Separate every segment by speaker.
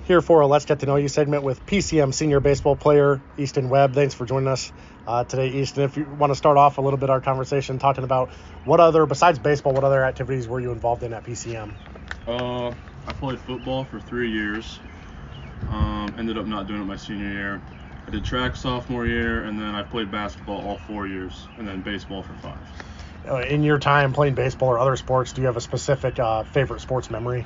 Speaker 1: here for a Let's Get to Know You segment with PCM senior baseball player Easton Webb. Thanks for joining us today, Easton. If you want to start off a little bit our conversation talking about besides baseball, what other activities were you involved in at PCM?
Speaker 2: I played football for 3 years. Ended up not doing it my senior year. I did track sophomore year, and then I played basketball all 4 years, and then baseball for 5.
Speaker 1: In your time playing baseball or other sports, do you have a specific favorite sports memory?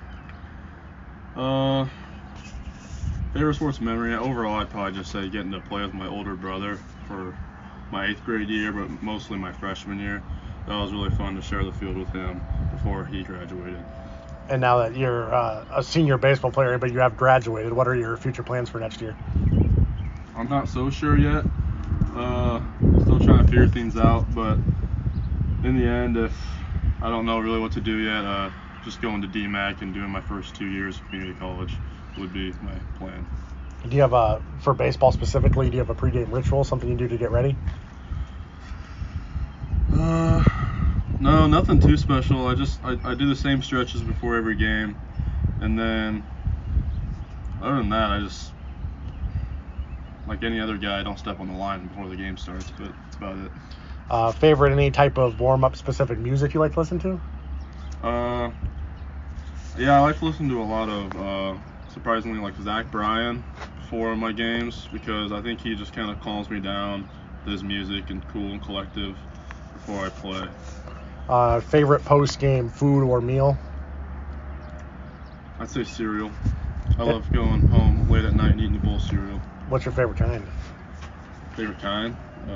Speaker 2: Favorite sports memory, overall I'd probably just say getting to play with my older brother for my 8th grade year, but mostly my freshman year. That was really fun to share the field with him before he graduated.
Speaker 1: And now that you're a senior baseball player, but you have graduated, what are your future plans for next year?
Speaker 2: I'm not so sure yet. Still trying to figure things out, but in the end, if I don't know really what to do yet, just going to DMAC and doing my first 2 years of community college would be my plan.
Speaker 1: Do you have for baseball specifically, do you have a pregame ritual, something you do to get ready?
Speaker 2: No, nothing too special. I do the same stretches before every game, and then other than that, I just, like any other guy, I don't step on the line before the game starts, but that's about it.
Speaker 1: Favorite any type of warm-up specific music you like to listen to?
Speaker 2: Yeah, I like to listen to a lot of surprisingly like Zach Bryan before my games, because I think he just kind of calms me down with his music and cool and collective before I play.
Speaker 1: Favorite post-game food or meal?
Speaker 2: I'd say cereal. I love going home late at night and eating a bowl of cereal.
Speaker 1: What's your favorite kind?
Speaker 2: Favorite kind?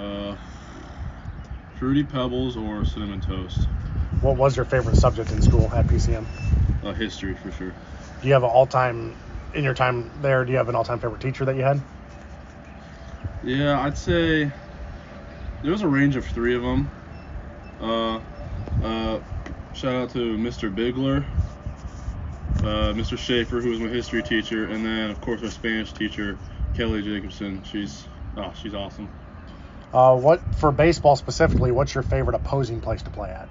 Speaker 2: Fruity Pebbles or Cinnamon Toast.
Speaker 1: What was your favorite subject in school at PCM?
Speaker 2: History, for sure.
Speaker 1: Do you have in your time there, do you have an all-time favorite teacher that you had?
Speaker 2: Yeah, I'd say there was a range of 3 of them. Shout out to Mr. Bigler, Mr. Schaefer, who was my history teacher, and then, of course, our Spanish teacher, Kelly Jacobson. She's awesome.
Speaker 1: For baseball specifically, what's your favorite opposing place to play at?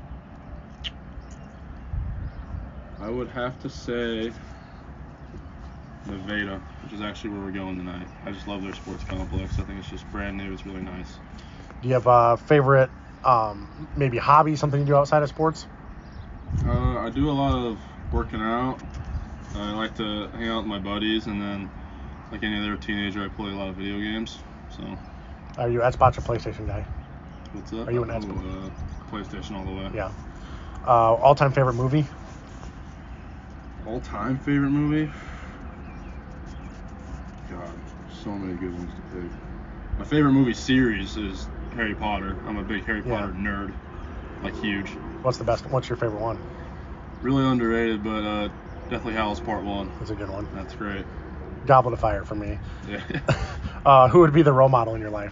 Speaker 2: I would have to say Nevada, which is actually where we're going tonight. I just love their sports complex. I think it's just brand new. It's really nice.
Speaker 1: Do you have a favorite maybe hobby, something you do outside of sports?
Speaker 2: I do a lot of working out. I like to hang out with my buddies, and then, like any other teenager, I play a lot of video games. So.
Speaker 1: Are you Xbox or PlayStation guy?
Speaker 2: What's up?
Speaker 1: Are you an Xbox?
Speaker 2: PlayStation all the way.
Speaker 1: Yeah. All-time favorite movie?
Speaker 2: All-time favorite movie? God, so many good ones to pick. My favorite movie series is Harry Potter. I'm a big Harry Potter nerd, like huge.
Speaker 1: What's your favorite one?
Speaker 2: Really underrated, but definitely Howl's Part 1.
Speaker 1: That's a good one.
Speaker 2: That's great.
Speaker 1: Goblet of Fire for me.
Speaker 2: Yeah.
Speaker 1: Who would be the role model in your life?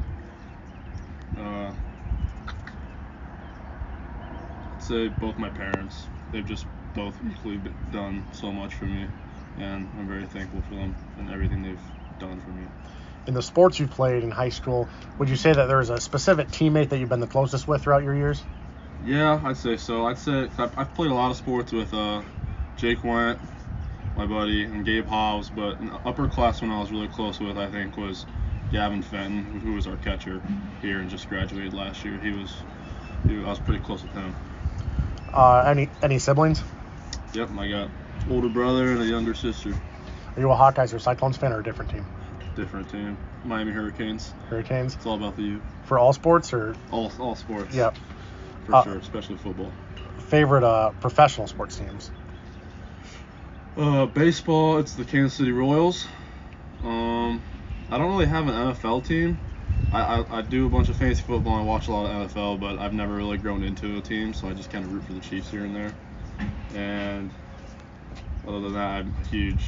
Speaker 2: I'd say both my parents. They've just both equally done so much for me, and I'm very thankful for them and everything they've done for me.
Speaker 1: In the sports you've played in high school, would you say that there's a specific teammate that you've been the closest with throughout your years?
Speaker 2: Yeah, I'd say so. I've played a lot of sports with Jake Went, my buddy, and Gabe Hobbs, but an upperclassman I was really close with, I think, was Gavin Fenton, who was our catcher here and just graduated last year. I was pretty close with him.
Speaker 1: Any siblings?
Speaker 2: Yep, I got older brother and a younger sister.
Speaker 1: Are you a Hawkeyes or Cyclones fan or a different team?
Speaker 2: Different team. Miami Hurricanes.
Speaker 1: Hurricanes?
Speaker 2: It's all about the U.
Speaker 1: For all sports or?
Speaker 2: All sports.
Speaker 1: Yep.
Speaker 2: For sure, especially football.
Speaker 1: Favorite professional sports teams?
Speaker 2: Baseball, it's the Kansas City Royals. I don't really have an NFL team. I do a bunch of fantasy football and I watch a lot of NFL, but I've never really grown into a team, so I just kind of root for the Chiefs here and there. And other than that, I'm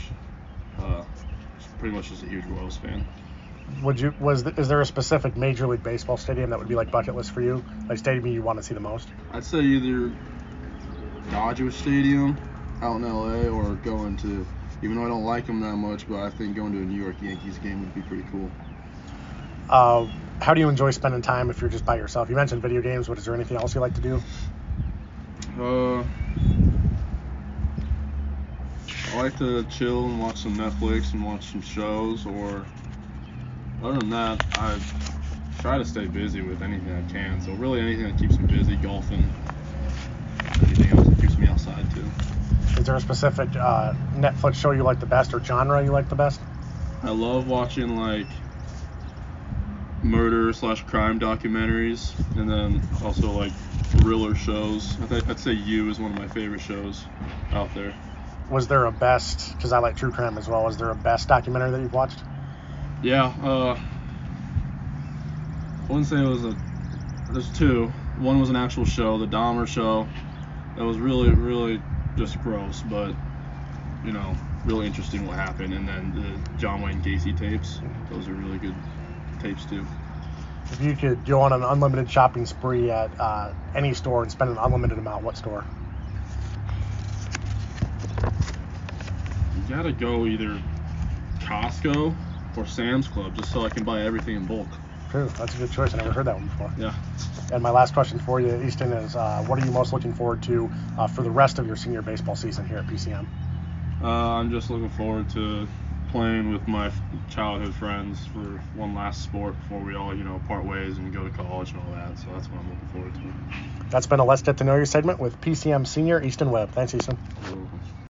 Speaker 2: pretty much just a huge Royals fan.
Speaker 1: Is there a specific Major League Baseball stadium that would be like bucket list for you? Like stadium you want to see the most?
Speaker 2: I'd say either Dodger Stadium out in LA or going to, even though I don't like them that much, but I think going to a New York Yankees game would be pretty cool.
Speaker 1: How do you enjoy spending time if you're just by yourself? You mentioned video games, but is there anything else you like to do?
Speaker 2: I like to chill and watch some Netflix and watch some shows, or other than that, I try to stay busy with anything I can. So really anything that keeps me busy, golfing, anything else that keeps me outside too.
Speaker 1: Is there a specific Netflix show you like the best or genre you like the best?
Speaker 2: I love watching like murder/crime documentaries, and then also like thriller shows. I'd say You is one of my favorite shows out there.
Speaker 1: Was there a best, because I like true crime as well, was there a best documentary that you've watched?
Speaker 2: Yeah, I wouldn't say there's two. One was an actual show, the Dahmer show. That was really, really just gross, but, you know, really interesting what happened. And then the John Wayne Gacy tapes. Those are really good tapes, too.
Speaker 1: If you could go on an unlimited shopping spree at any store and spend an unlimited amount, what store?
Speaker 2: You gotta go either Costco or Sam's Club, just so I can buy everything in bulk.
Speaker 1: True, that's a good choice. I never heard that one before.
Speaker 2: Yeah.
Speaker 1: And my last question for you, Easton, is what are you most looking forward to for the rest of your senior baseball season here at PCM?
Speaker 2: I'm just looking forward to playing with my childhood friends for one last sport before we all, part ways and go to college and all that. So that's what I'm looking forward to.
Speaker 1: That's been a Let's Get to Know You segment with PCM senior Easton Webb. Thanks, Easton.
Speaker 2: Cool.